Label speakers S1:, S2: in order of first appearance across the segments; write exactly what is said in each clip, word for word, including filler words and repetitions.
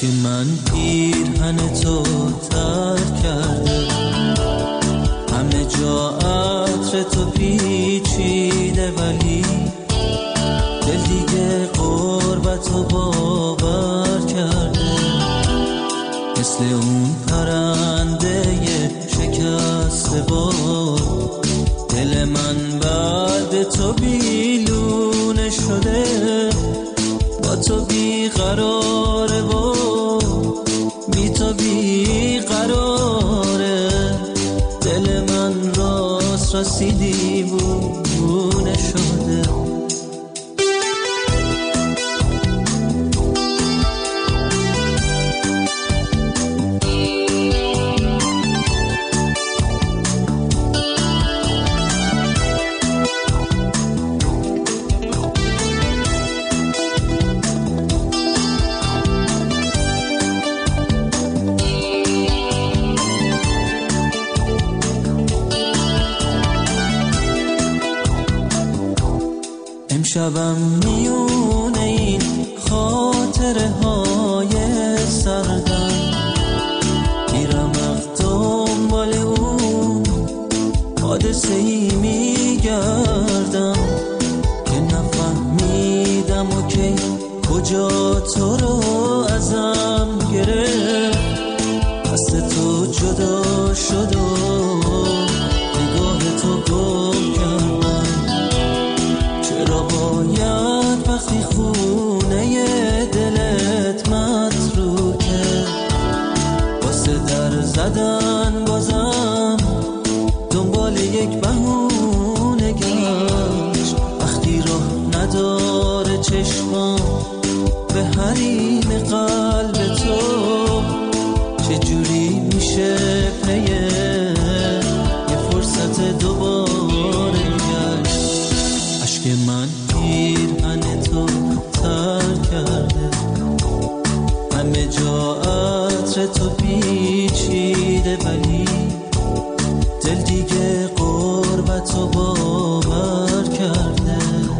S1: اشک من پیرهن تو تر کرده، همه جا عطر تو پیچیده، ولی دل دیگه غربتو باور کرده. مثل اون پرنده شکسته باد، دل من بعد تو بیلونه شده، با تو بیقراره و بی تو بیقراره. دل من راست راستی دیوونه شده. شبم میونه این خاطره های سردم، میرم دنبال اون حادثه ای میگردم که نفهمیدم و که کجا تو رو ازم گرفت. دست تو جدا شد و نگاه تو گم کردم. چرا باید وقتی خونه دلت متروکه، واسه در زدن بازم دنبال یک بهونه گشت؟ وقتی راه نداره چشمام به حریم قلب تو، چجوری میشه پیه یه فرصت دوباره گشت؟ اشک من پیرهن تو تر کرده، همه جا عطر تو پیچیده، ولی دل دیگه غربتو باور کرده.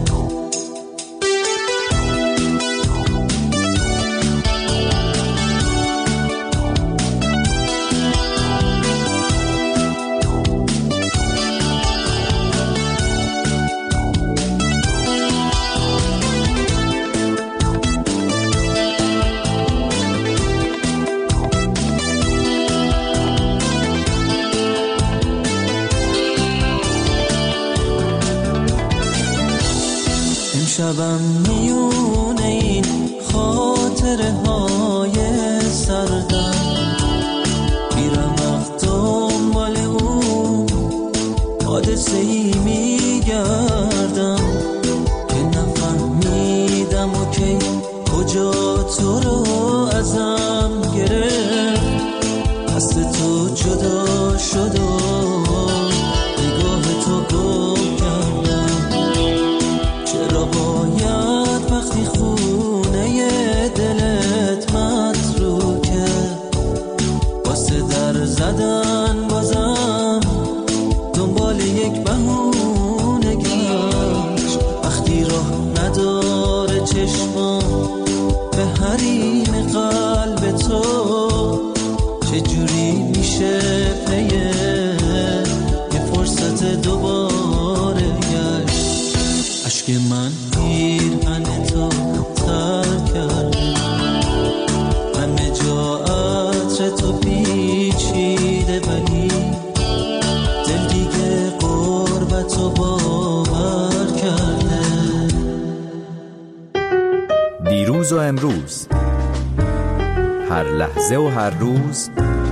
S1: شبم میونه این خاطره های سردم، میرم دنبال اون حادثه ای میگردم که نفهمیدم و که کجا تو رو ازم گرفت. دست تو جدا شد و نگاه تو گم کردم. چرا باید وقتی خونه دلت متروکه، واسه در زدن بازم دنبال یک بهونه گشت؟ وقتی راه نداره چشمام به حریم قلب تو، چجوری میشه پیه یه فرصت دوباره گشت؟ اشک من پیرهن تو تر کرده، همه جا عطر تو پیچیده، ولی دل دیگه غربتو باور کرده.
S2: دیروز و امروز، هر لحظه و هر روز،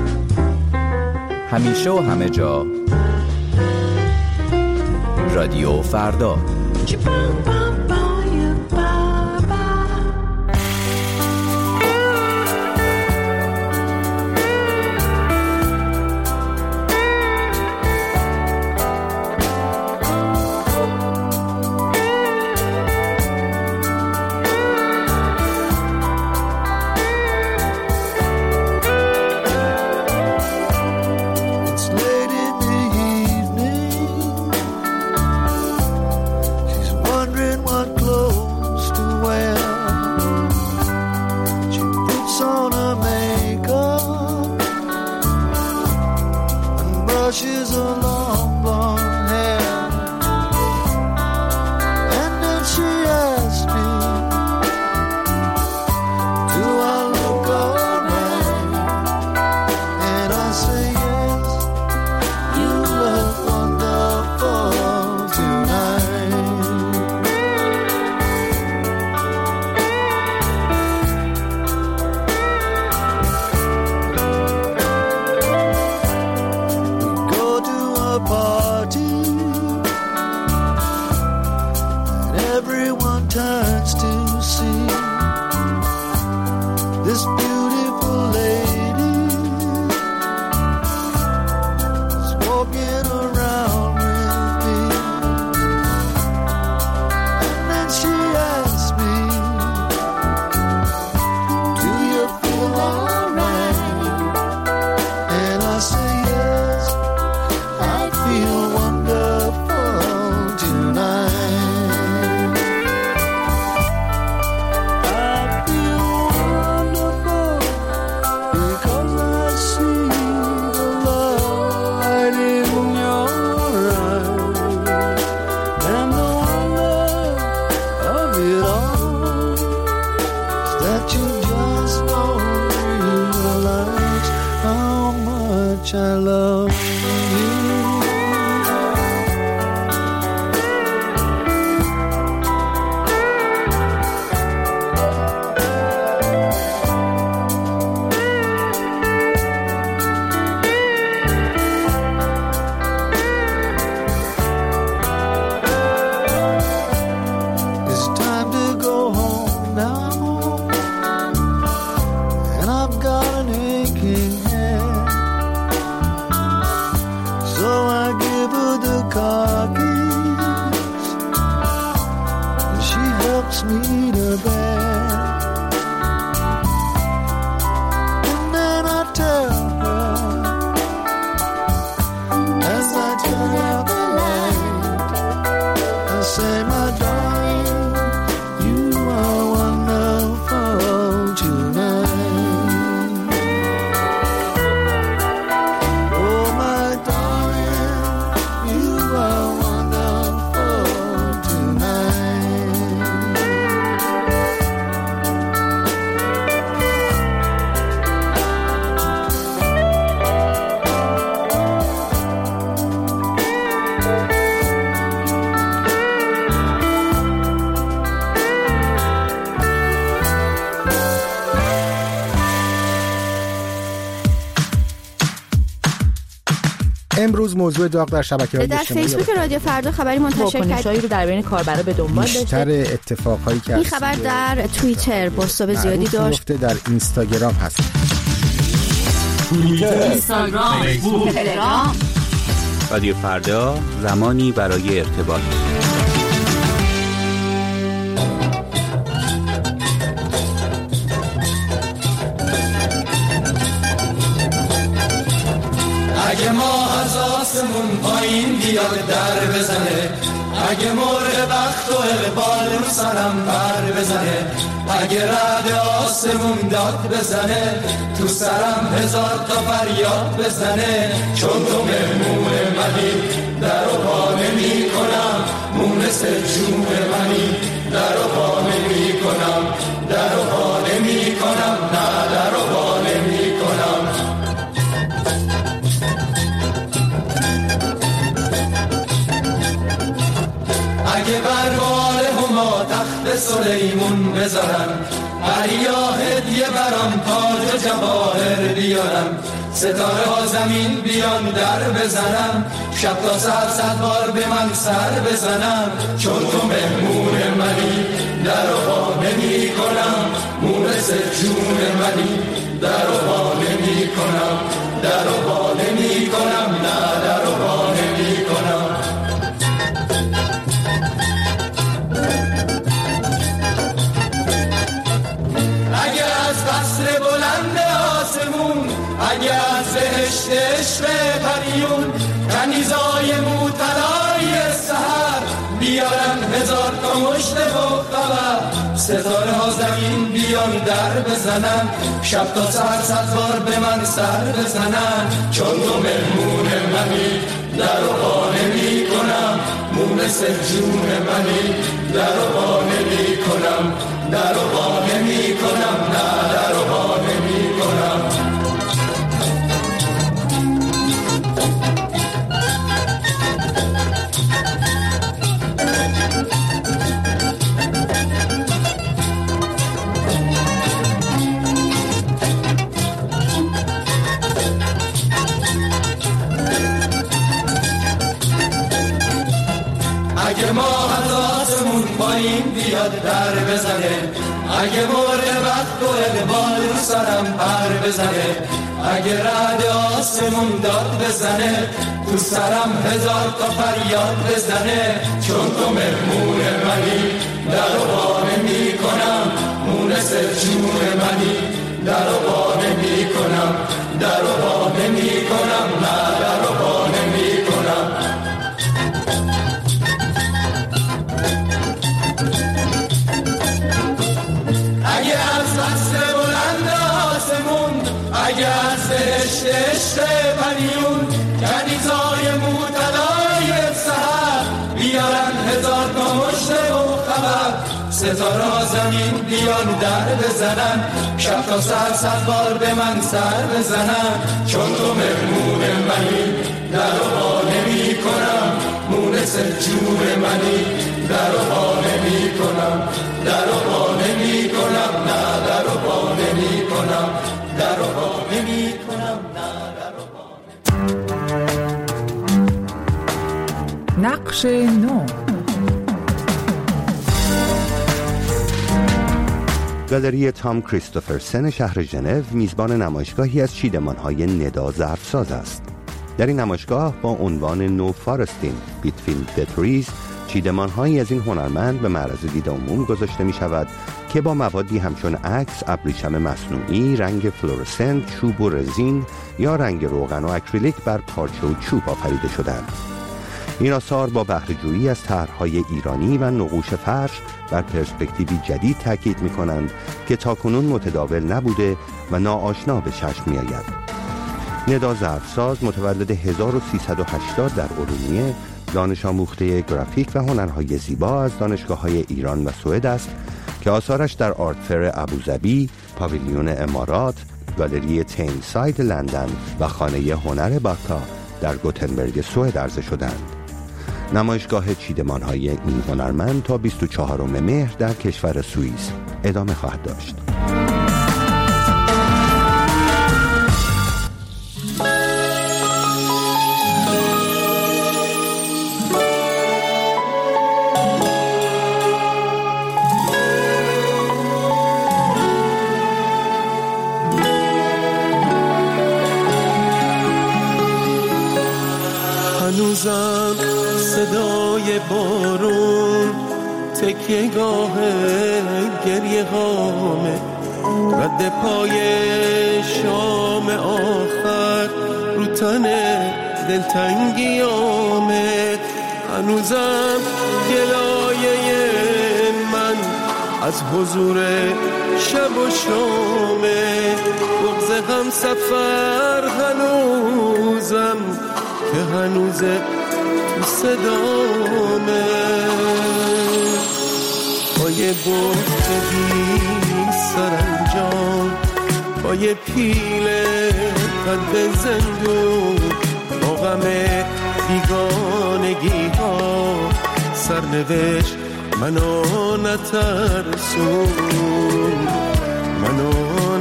S2: همیشه و همه جا، رادیو فردا.
S3: Wondering
S1: turns to see this beautiful lady is walking around with me. And then she asked me, do you feel alright? And I say yes, I feel wonderful tonight. I love you. It's time to go home now, and I've got an aching head. So I give her the car keys, and she helps me to bed. And then I tell her, as I turn out the light, I say, my darling, you are wonderful tonight.
S3: امروز موضوع داغ در شبکه‌های اجتماعی
S4: در فیسبوک رادیو فردا خبری منتشر کرد
S5: رو در بین کاربرا به دنبال داشته.
S3: بیشتر اتفاقایی که
S4: این خبر در توییتر بازتاب زیادی داشت.
S3: در اینستاگرام هست.
S6: توییتر، اینستاگرام، فیسبوک، تلگرام.
S2: رادیو فردا، زمانی برای ارتباط.
S7: اگه ماه از آسمون پایین بیاد در بزنه، اگه مرغ بخت و اقبال رو سرم پر بزنه، اگه رعد آسمون داد بزنه، تو سرم هزار تا فریاد بزنه، چون تو مهمون منی در و پا نمی کنم، مونس جون منی در و پا نمی کنم، در و پا نمی کنم، نه در و پا نمی کنم. اگه بر بال هما تخت سلیمون بذارم، عریا هدیه برام تاج و جواهر بیارم، ستاره ها زمین بیان در بزنم، شب تا سر صد بار به من سر بزنم، چون تو مهمون منی در و پا نمی کنم، مونس جون منی در و پا نمی کنم، در و پا نمی کنم، نه در و پا نمی کنم. اگه از قصر بلند آسمون، اگه از بهشت عشق پریون، کنیزای موطلای سحر بیارن هزار تا مشت و خبر، ستاره ها زمین بیان در بزنن، شب تا سر صد بار به من سر بزنن، چون تو مهمون منی در و پا نمی کنم، مونس جون منی در و پا نمی کنم، در و پا نمی کنم، نه در و پا نمی کنم. اگه ما از آسمون پایین بیاد در بزنه، اگه مرغ بخت و اقبال رو سرم پر بزنه، اگه رعد آسمون داد بزنه تو سرم هزار تا فریاد بزنه، چون تو مهمون منی در و بانه می کنم، مونس جون منی در و بانه می کنم، در و بانه می کنم، نه در و بانه می کنم. اگه از قصر بلند آسمون، اگه از بهشت عشق پریون، کنیزای موطلای سحر بیارن هزار تا مژده و خبر، ستاره زمین بیان در بزنن، شب تا سر صد بار به من سر بزنن، چون تو مهمون منی در و با نمی کنم، مونس جون منی در و با نمی کنم، در و با نمی کنم، نه در و با نمی کنم، در و با نمی کنم، نه در و با
S8: نقش نو.
S9: گالری تام کریستوفرسن شهر ژنو میزبان نمایشگاهی از چیدمان‌های ندا ظرفساز است. در این نمایشگاه با عنوان نو فارستین بیتوین د تریز چیدمان‌هایی از این هنرمند به معرض دید عموم گذاشته می شود که با موادی همچون عکس، ابریشم مصنوعی، رنگ فلورسنت، چوب و رزین یا رنگ روغن و اکریلیک بر پارچه و چوب آفریده شدند. این آثار با بهره‌جویی از طرح‌های ایرانی و نقوش فرش بر پرسپکتیوی جدید تاکید می‌کنند که تاکنون متداول نبوده و ناآشنا به چشم می‌آید. ندا ظرفساز متولد هزار و سیصد و هشتاد در ارومیه، دانش آموخته گرافیک و هنرهای زیبا از دانشگاه‌های ایران و سوئد است که آثارش در آرت فر ابوظبی، پاویلیون امارات، گالری تیمساید لندن و خانه هنر باکا در گوتنبرگ سوئد عرضه شدند. نمایشگاه چیدمان‌های این هنرمند تا بیست و چهارم مهر در کشور سوئیس ادامه خواهد داشت.
S10: هنوزم صدای بارون تکیه‌گاه گریه هامه، رد پای شام آخر رو تن دلتنگیامه. هنوزم گلایه من از حضور شب و شامه، بغض هم سفر هنوزم که هنوزه تو صدامه. با یه بحت بی سرانجام، با یه پیل قد زندون، با غم بیگانگی ها سرنوشت منو نترسون، منو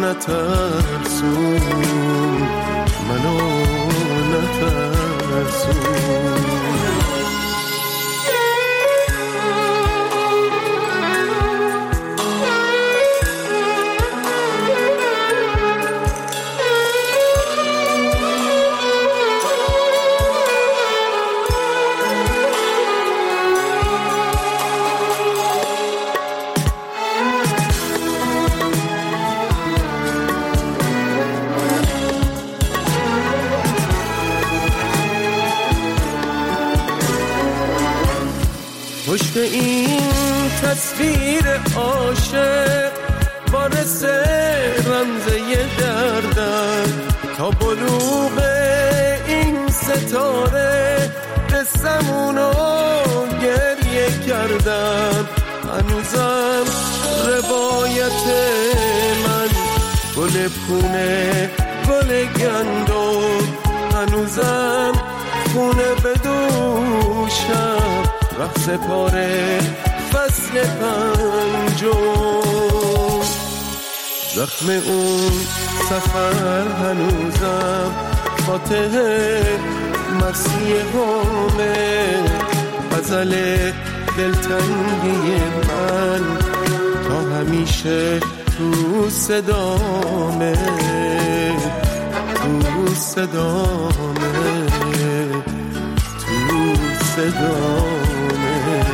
S10: نترسون، منو نترسون. پشت این تصویر عاشق وارث رمزه دردم، تا بلوغ این ستاره قصه‌مونو گریه کردم. هنوزم روایت من گل پونه گل گندم، هنوزم خونه به دوشم رقص پاره فصل پنجم. زخم اون سفر هنوزم فاتح مسیح همه، غزل دلتنگی من تا همیشه تو صدامه، تو صدامه، تو صدامه.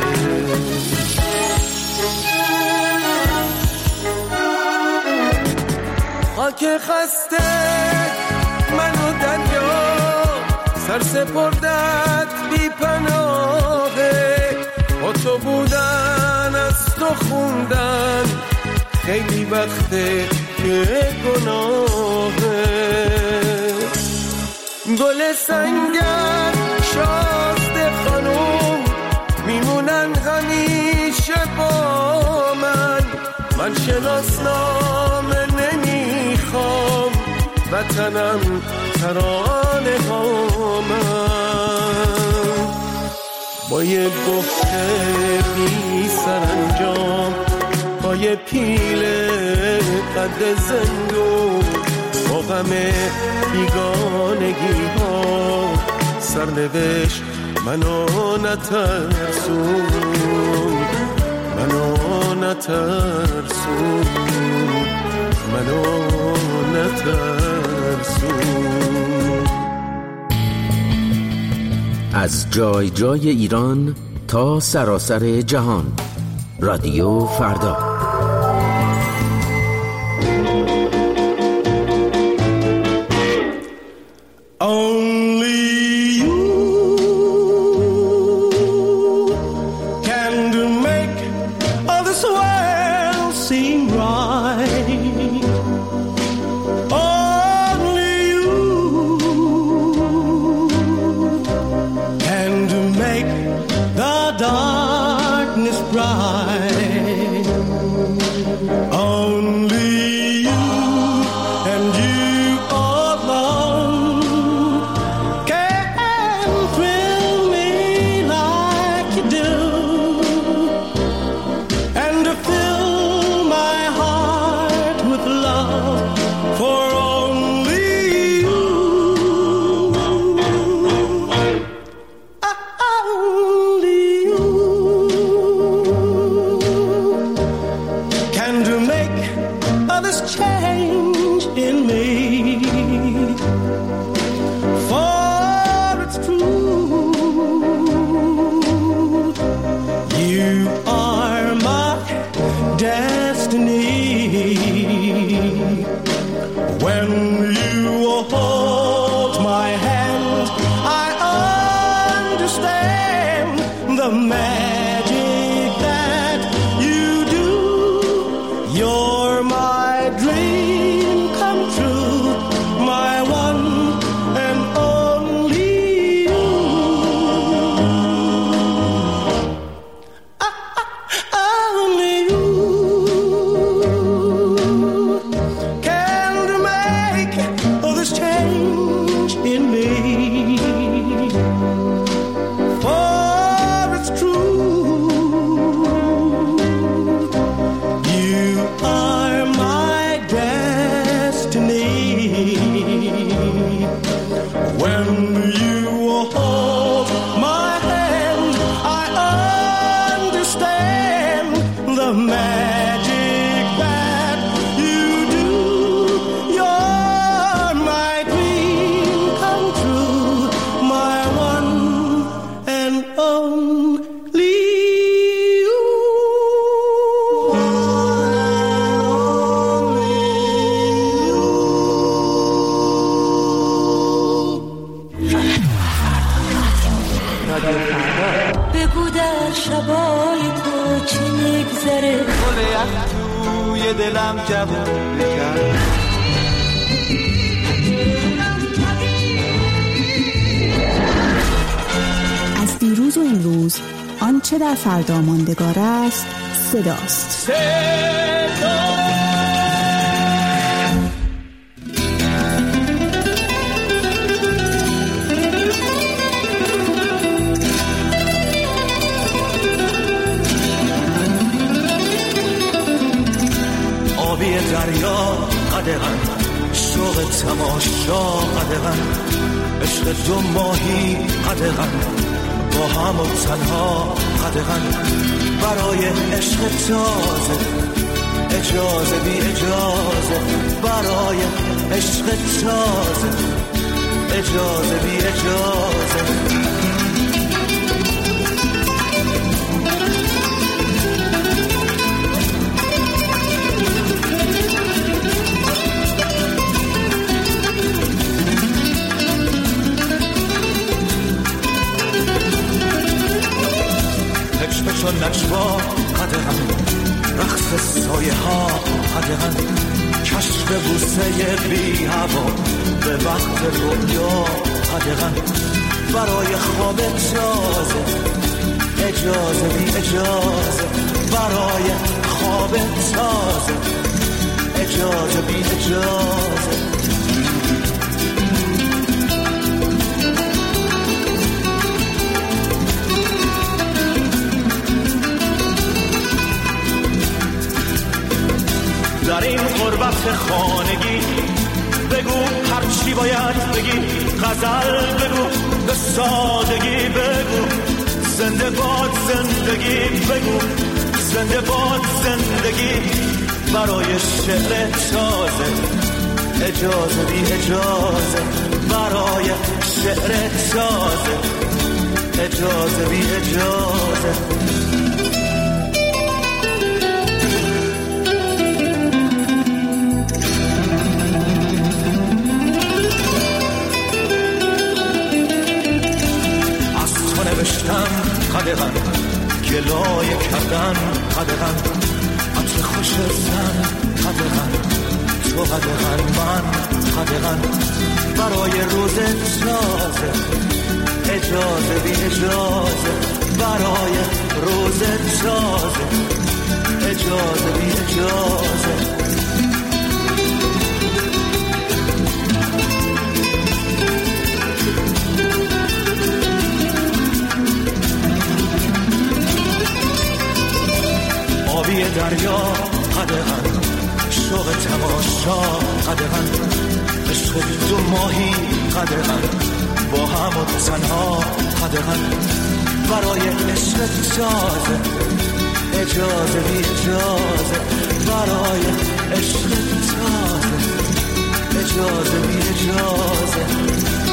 S10: خاک خسته منو دریا سر سپردت بی پناهه، با تو بودن از تو خوندن خیلی وقته که گناهه. گل سنگر شازده خانوم میمونن همیشه با من، من شناسنامه نمیخوام وطنم ترانه ها من. با یه گفته بی سرانجام، با یه پیل قد زندون، با غم بیگانگی ها سرنوشت منو نترسون، منو نترسون، منو نترسون.
S8: از جای جای ایران تا سراسر جهان، رادیو فردا.
S11: بگو در شبای تو چی میگذره،
S7: گل یخ توی دلم جوون کرد.
S4: از دیروز و امروز آنچه در فردا ماندگار است صداست.
S7: صدا آبی دریا قدغن، شوق تماشا قدغن، عشق دو ماهی قدغن،
S10: با هم و تنها قدغن برای عشق تازه، اجازه بی اجازه برای عشق تازه، اجازه بی اجازه. چون نجوا قدغن رقص سایه ها قدغن کشف بوسه بی هوا به وقت رویا قدغن برای خواب تازه، اجازه بی اجازه برای خواب تازه، اجازه بی اجازه. در این غربت خانگی بگو هر چی باید بگی، غزل بگو به سادگی بگو، زنده باد زندگی بگو، زنده باد زندگی برای شعر تازه، اجازه بی اجازه برای شعر تازه، اجازه بی اجازه. نوشتم قدغن گلایه کردن قدغن عطر خوش زن قدغن تو قدغن من قدغن برای روز تازه، اجازه بی اجازه برای روز تازه، اجازه بی اجازه. آبی دریا قدغن شوق تماشا قدغن عشق دو ماهی قدغن با هم و تنها قدغن برای عشق تازه، اجازه بی اجازه برای عشق تازه، اجازه بی اجازه.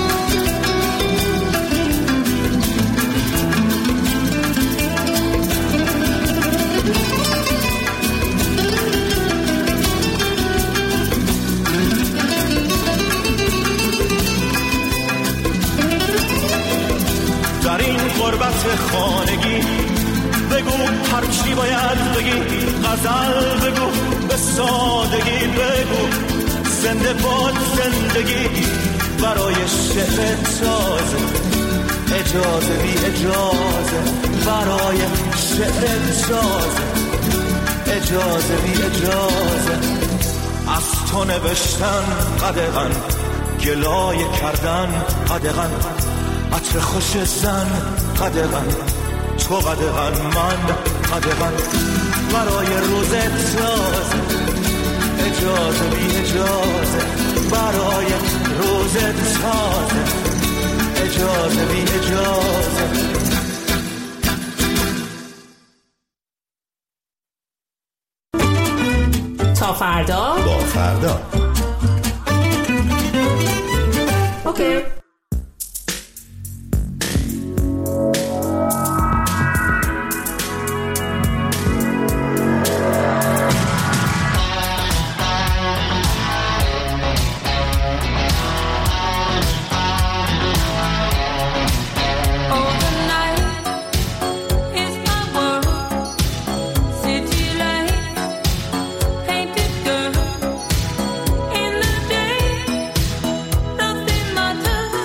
S10: در این غربت خانگی بگو هر چی باید بگی، غزل بگو به سادگی بگو، زنده باد زندگی برای شعر تازه، اجازه بی اجازه برای شعر تازه، اجازه بی اجازه. از تو نوشتن قدغن گلایه کردن قدغن عطر خوش زن قدغن تو قدغن من قدغن برای روز تازه، اجازه بی اجازه برای روز تازه، اجازه بی اجازه.
S5: تا فردا
S9: با فردا
S5: اوکی.
S11: Nothing matters.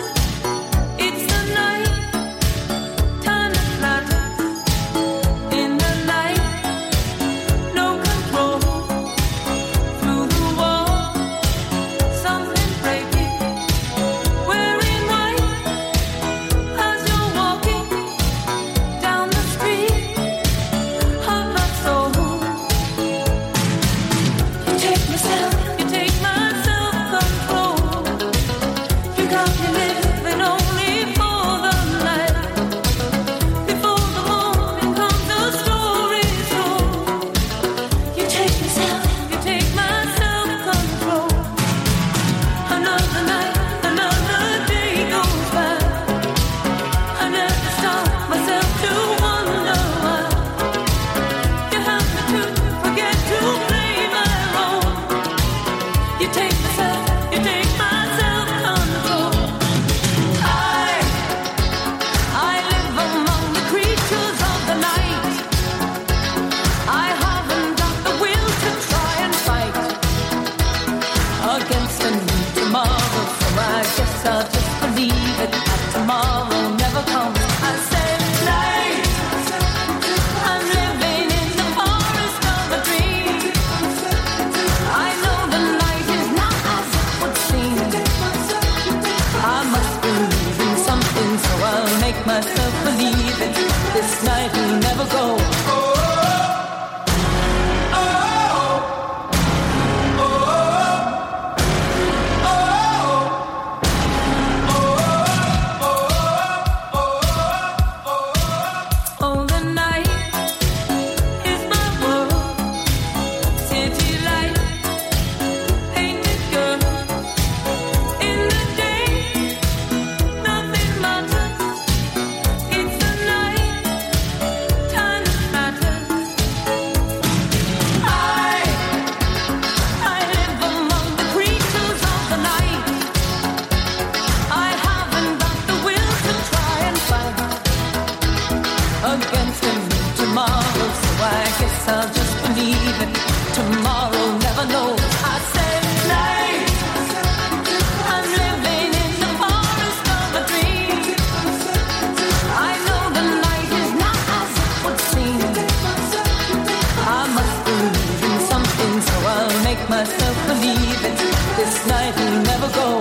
S11: believe it. Tomorrow never knows. I said night. I'm living in the forest of a dream. I know the night is not as it would seem. I must believe in something, so I'll make myself believe it. This night will never go.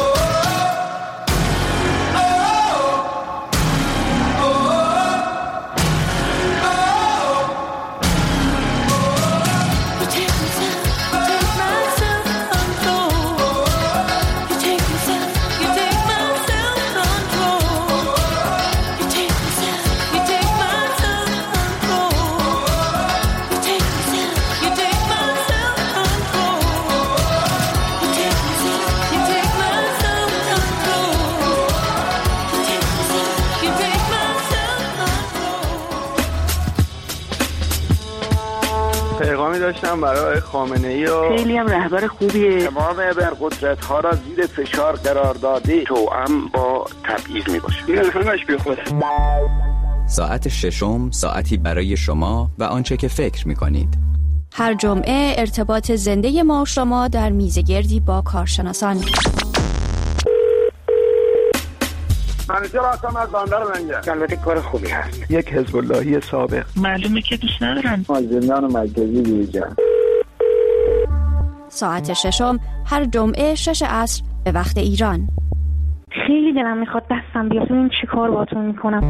S12: پیغامی داشتم برای خامنه‌ای و
S13: خیلی هم رهبر خوبیه.
S12: تمام ابرقدرت‌ها را زیر فشار قرار داده، توأم با تبعیض میباشه. این الفنش بیخوده.
S2: ساعت ششم، ساعتی برای شما و آنچه که فکر میکنید.
S14: هر جمعه ارتباط زنده ما و شما در میزگردی با کارشناسان.
S12: منیجر هستم از بندر منگه. البته کار خوبی هست. یک حزب اللهی سابق.
S13: معلومه که دوست ندارن.
S12: از زندان مرکزی بیرون.
S14: ساعت ششم هر جمعه شش عصر به وقت ایران.
S13: خیلی دلم میخواد دستم بیاد. این چی کار باتون میکنم؟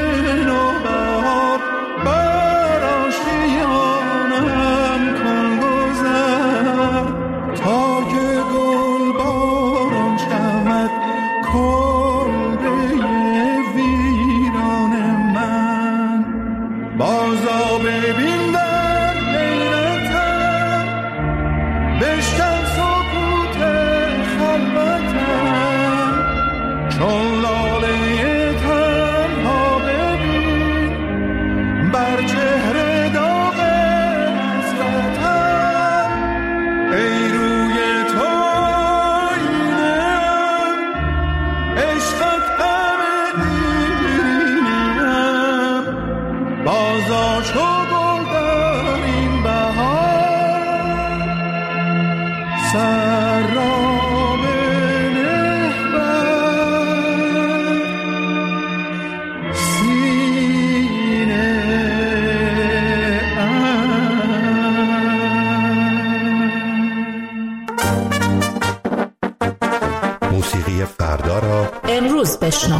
S1: Congo
S10: بر چهره داغ حسرتم، ای روی تو آینم، عشقت غم دیرینم، بازا چو گل در این بهار، سر را بنه بر سینه
S9: ام. موسیقی فردا را
S5: امروز بشنو.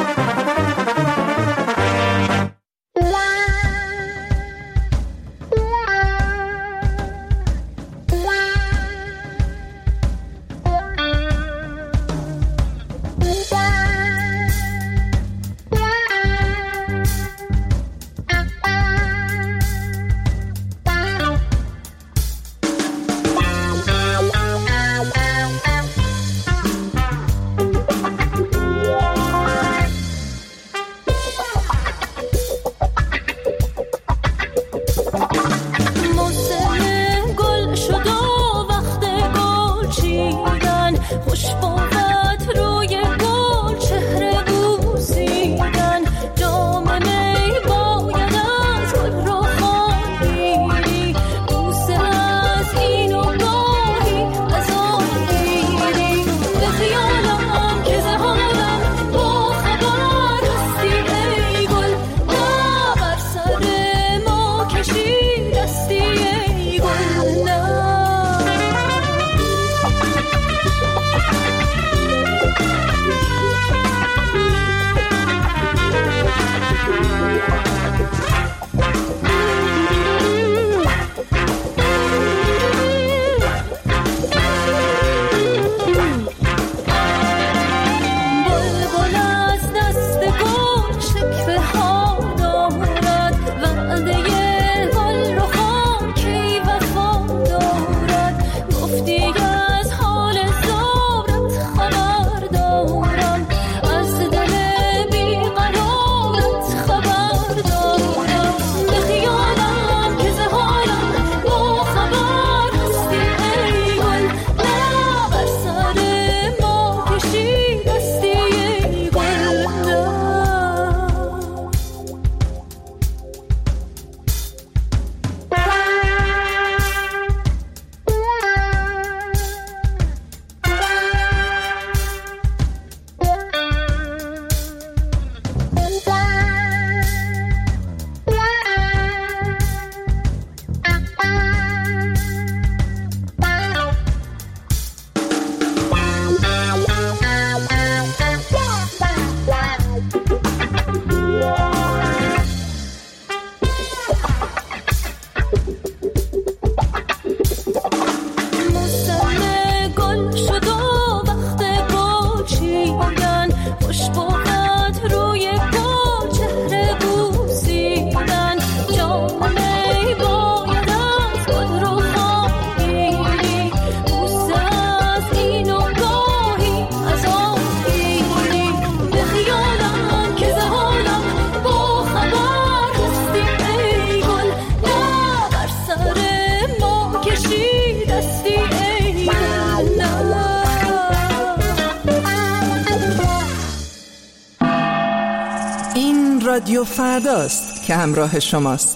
S15: رادیو فرداست که همراه شماست.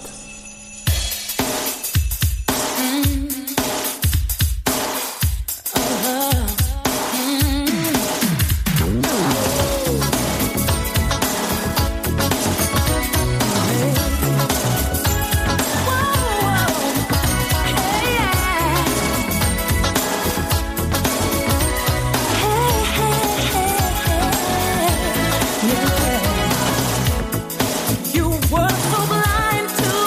S11: You were so blind to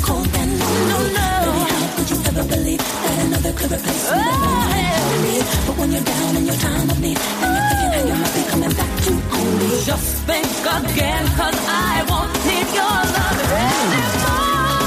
S11: cold and lonely. No, no. Baby, how could you ever believe that another could replace me? Oh, yeah. But when you're down in your time of need, and you're thinking how you might be coming back to own me, just think again, 'cause I won't need your love anymore.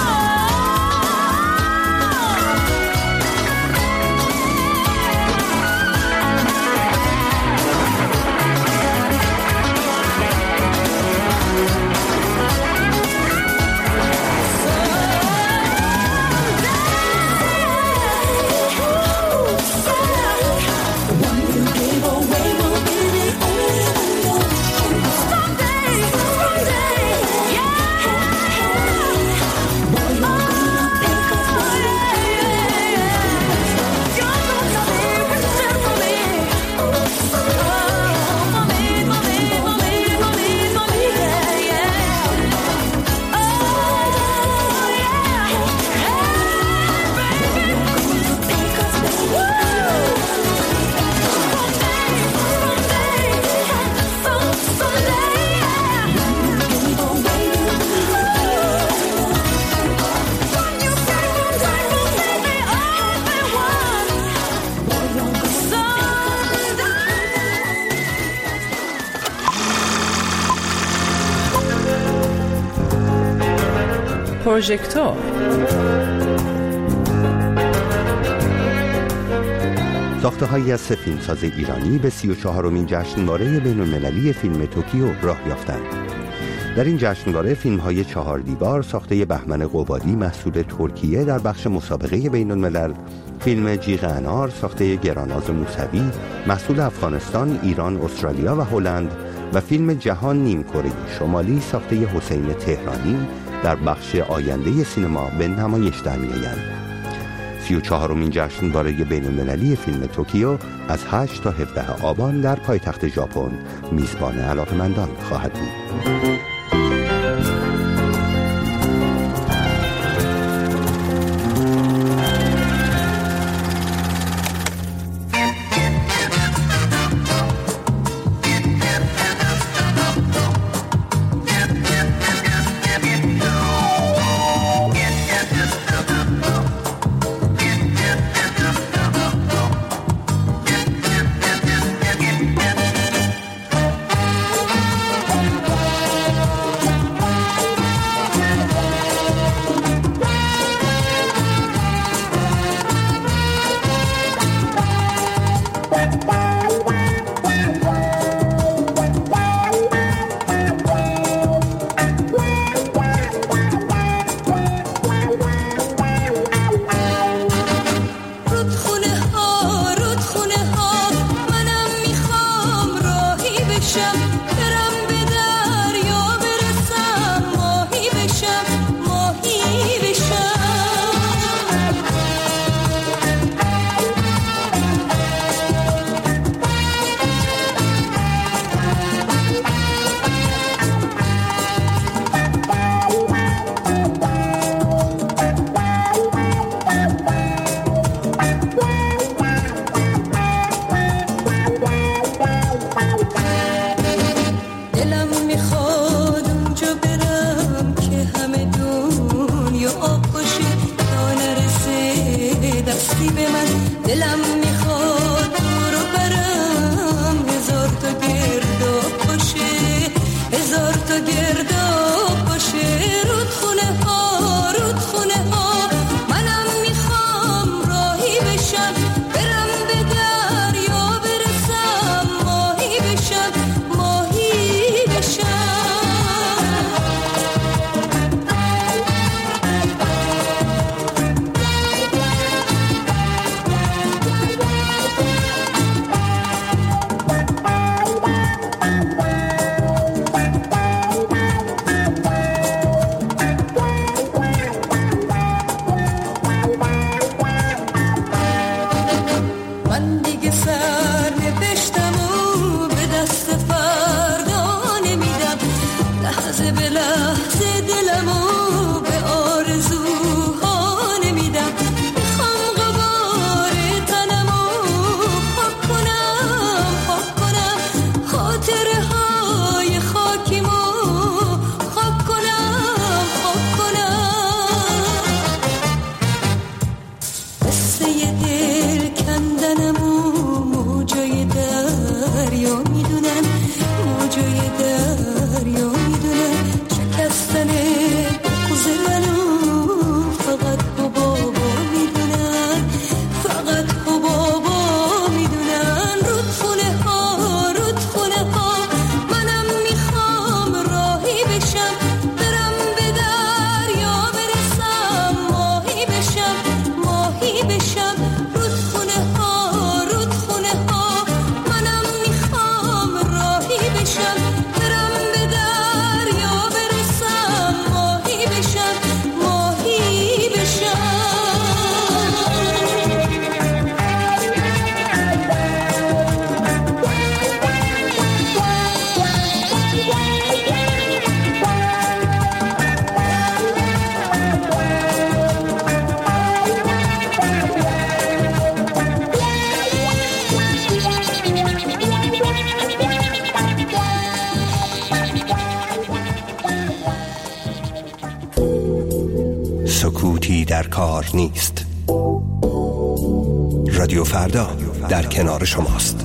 S15: پروژکتور
S9: ساخته‌هایی از سه فیلمساز ایرانی به سی و چهارمین جشنواره بین‌المللی فیلم توکیو راه یافتند. در این جشنواره فیلم‌های چهار دیوار ساخته بهمن قبادی محصول ترکیه در بخش مسابقه بین‌الملل، فیلم جیغ انار ساخته گراناز موسوی محصول افغانستان، ایران، استرالیا و هلند و فیلم جهان نیم کره شمالی ساخته حسین تهرانی در بخش آینده سینما به نمایش در می‌آیند. سی و چهارمین جشنواره بین‌المللی فیلم توکیو از هشت تا هفده آبان در پایتخت ژاپن میزبان علاقه‌مندان خواهد بود.
S16: سکوتی در کار نیست. رادیو فردا در کنار شماست.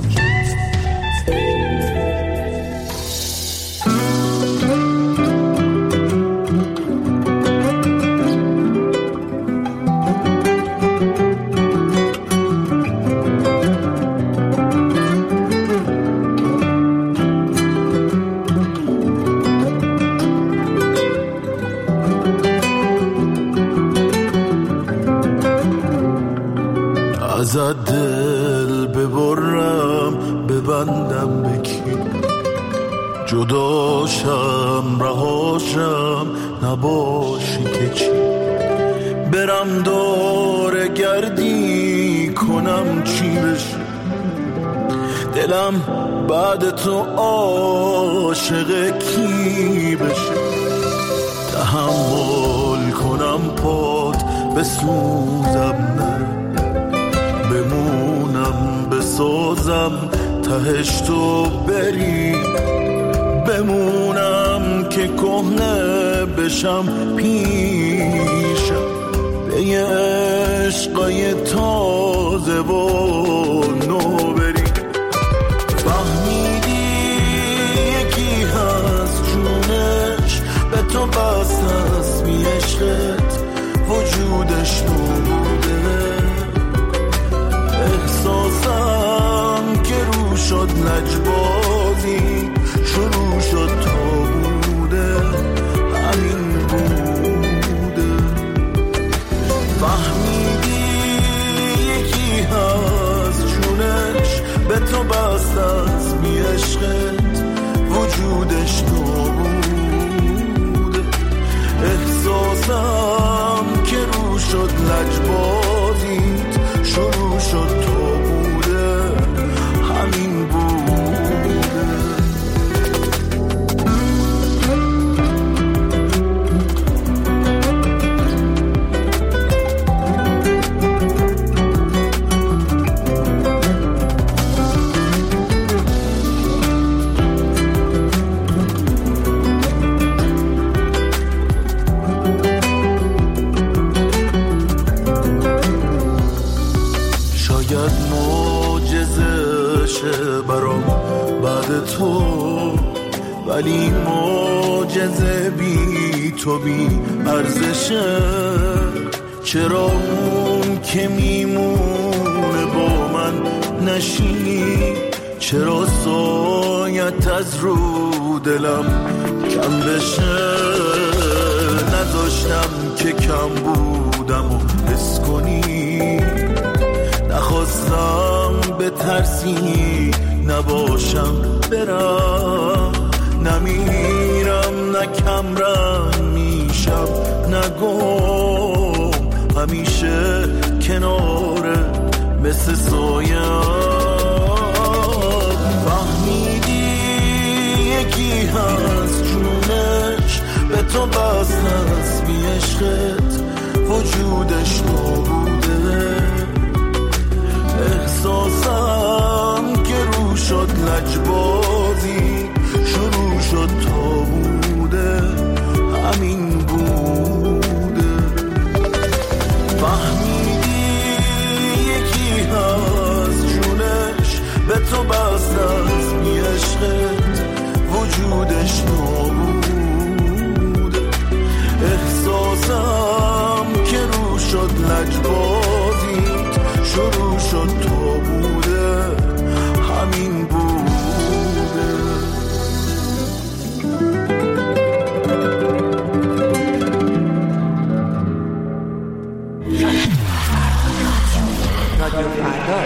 S1: ازت دل ببرم ببندم بکی، جداشم رهاشم نباشی که چی، برم دور گردی کنم چی بشی، دلم بعد تو عاشق کی بشه، تحمل کنم پات بسوزم نه، بمونم بسازم تهش تو بری، بمونم که کهنه بشم پیشم، به یه عشقای تازه و نو بری. فهمیدی یکی هست جونش به تو بست از بی عشقت وجودش نبوده، احساسم که رو شد لجبازی شروع شد تا بوده همین بوده. فهمیدی یکی هست جونش به تو بست از بی عشقت وجودش نبوده، احساسم که رو شد لجبازیت شروع شد تو بوده همین بوده. برام بعد تو ولی معجزه بی تو بی ارزشه، چرا اون که میمونه با من نشینی، چرا سایت از رو دلم کم بشه، نذاشتم که کم بودم و حس کنی، نخواستم به ترسی نباشم برم، نمیرم نه کم رنگ میشم نگم، همیشه کناره مثل سایه. فهمیدی یکی هست جونش به تو بست از بی عشقت وجودش نبوده، احساسم که رو شد لجبازی شروع شد تا بوده همین بوده. فهمیدی یکی هست جونش به تو بست از بی عشقت وجودش نبوده، احساسم که رو شد لجبازیت شروع شد تو بوده همین بوده.
S17: رادیو فردا.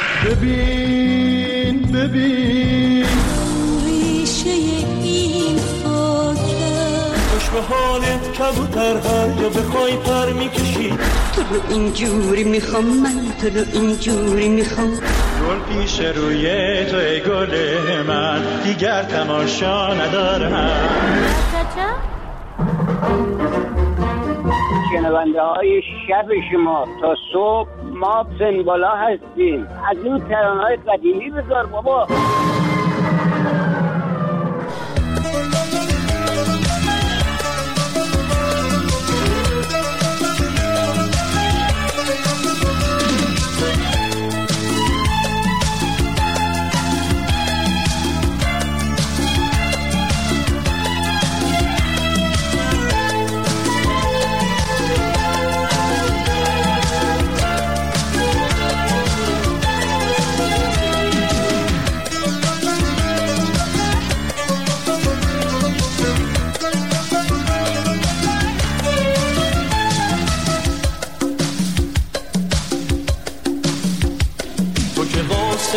S10: ببین ببین
S11: ریشه این خاکه
S10: خوش به حالت کبوتر هر یا بخوای پر میکشی،
S11: تو رو اینجوری میخوام من، تو رو اینجوری میخوام،
S10: گل پیش روی تو ای گل من دیگر تماشا ندارم.
S12: شنونده های شب شما تا صبح ما سنبالا هستیم، از این ترانه های قدیمی بذار بابا.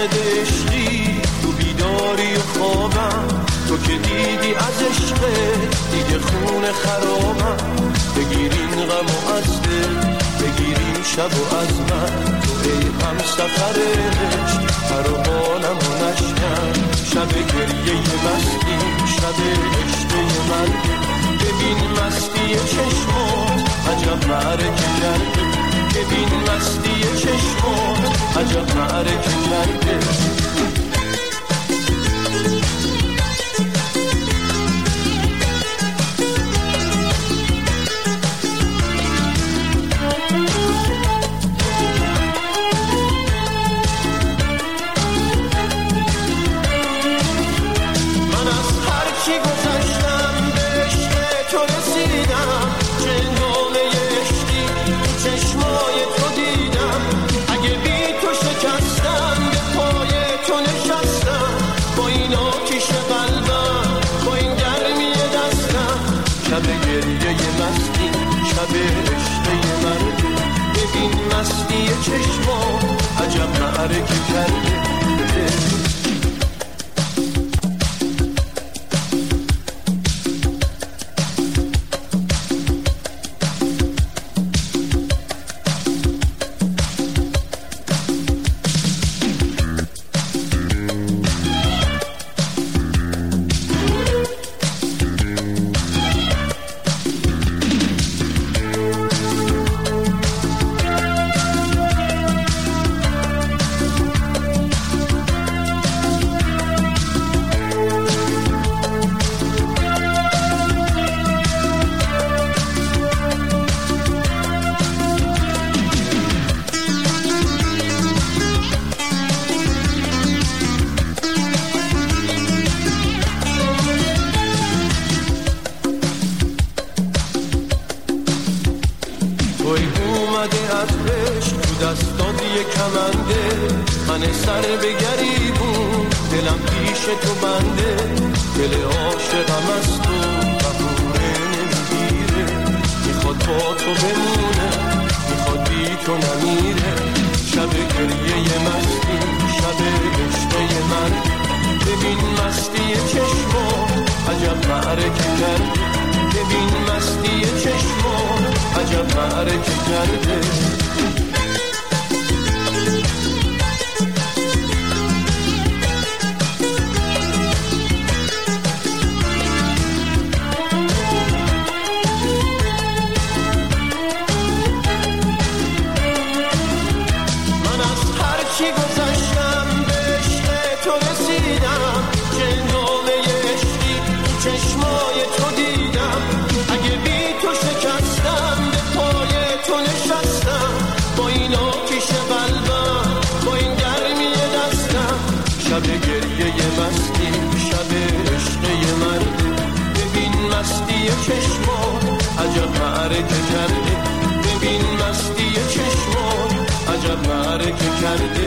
S7: مرقد عشقی تو بیداری و خوابم، تو که دیدی از عشق دیگه خون خرابم. بگیرین غم و از دل، بگیرین شب و از من، تو ای هم سفر عشق هر حالم و نشکن. شب گریه مستی، شب عشق مرگ، ببین مستی چشمات عجب معرکه کرده. ببین مستی چشمات عجب معرکه کرده. مستی چشمان عجب معرکه کرده.
S18: عجب معرکه کرده.